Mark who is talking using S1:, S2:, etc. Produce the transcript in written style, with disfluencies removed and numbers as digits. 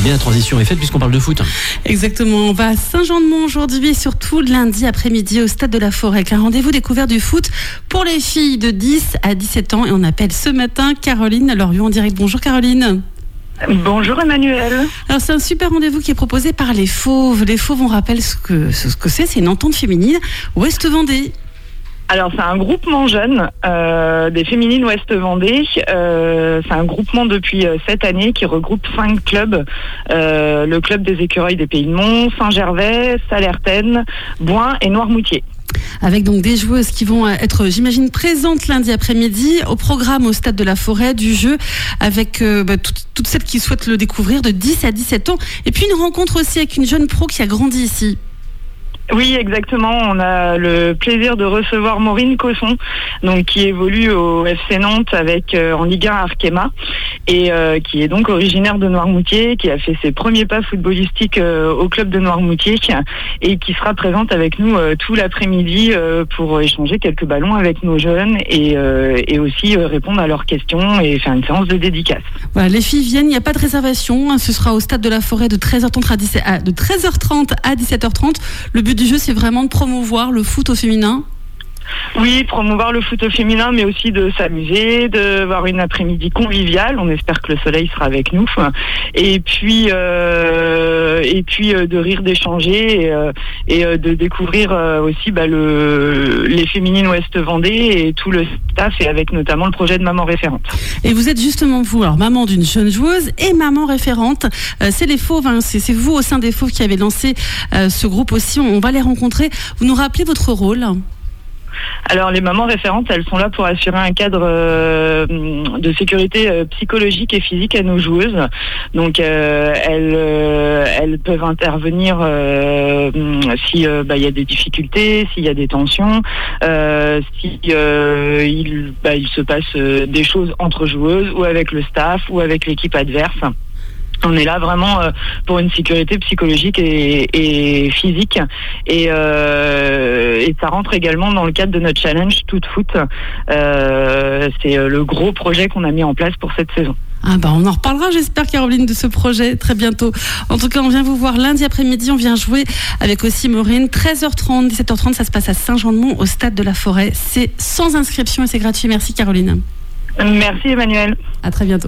S1: bien, la transition est faite puisqu'on parle de foot.
S2: Exactement, on va à Saint-Jean-de-Mont aujourd'hui, surtout lundi après-midi au Stade de la Forêt, avec un rendez-vous découvert du foot pour les filles de 10 à 17 ans. Et on appelle ce matin Caroline Loriot en direct. Bonjour Caroline.
S3: Bonjour Emmanuel.
S2: Alors c'est un super rendez-vous qui est proposé par les Fauves. Les Fauves, on rappelle ce que c'est une entente féminine Ouest Vendée.
S3: Alors c'est un groupement jeune des féminines Ouest Vendée. C'est un groupement depuis cette année qui regroupe 5 clubs. Le club des écureuils des Pays de Mont, Saint-Gervais, Salertaine, Boin et Noirmoutier.
S2: Avec donc des joueuses qui vont être, j'imagine, présentes lundi après-midi au programme au Stade de la Forêt du jeu avec toutes celles qui souhaitent le découvrir de 10 à 17 ans. Et puis une rencontre aussi avec une jeune pro qui a grandi ici.
S3: Oui, exactement. On a le plaisir de recevoir Maureen Cosson, donc qui évolue au FC Nantes avec en Ligue 1 Arkema et qui est donc originaire de Noirmoutier, qui a fait ses premiers pas footballistiques au club de Noirmoutier et qui sera présente avec nous tout l'après-midi pour échanger quelques ballons avec nos jeunes et aussi répondre à leurs questions et faire une séance de dédicace.
S2: Voilà, les filles viennent, il n'y a pas de réservation. Ce sera au Stade de la Forêt de 13h30 à 17h30. Le but du jeu, c'est vraiment de promouvoir le foot au féminin.
S3: Oui, promouvoir le foot au féminin, mais aussi de s'amuser, de voir une après-midi conviviale. On espère que le soleil sera avec nous. Et puis de rire, d'échanger et de découvrir aussi les féminines Ouest Vendée et tout le staff, et avec notamment le projet de maman référente. Et
S2: vous êtes justement vous, alors maman d'une jeune joueuse et maman référente. C'est les Fauves, hein, c'est vous au sein des Fauves qui avez lancé ce groupe aussi. On va les rencontrer. Vous nous rappelez votre rôle ?
S3: Alors les mamans référentes, elles sont là pour assurer un cadre de sécurité psychologique et physique à nos joueuses. Donc elles peuvent intervenir si y a des difficultés, s'il y a des tensions, si il se passe des choses entre joueuses ou avec le staff ou avec l'équipe adverse. On est là vraiment pour une sécurité psychologique et physique et ça rentre également dans le cadre de notre challenge Tout Foot. C'est le gros projet qu'on a mis en place pour cette saison.
S2: On en reparlera, j'espère, Caroline, de ce projet très bientôt. En tout cas, on vient vous voir lundi après-midi, on vient jouer avec aussi Maureen. 13h30, 17h30, ça se passe à Saint-Jean-de-Mont au Stade de la Forêt. C'est sans inscription et c'est gratuit. Merci Caroline.
S3: Merci Emmanuel.
S2: À très bientôt.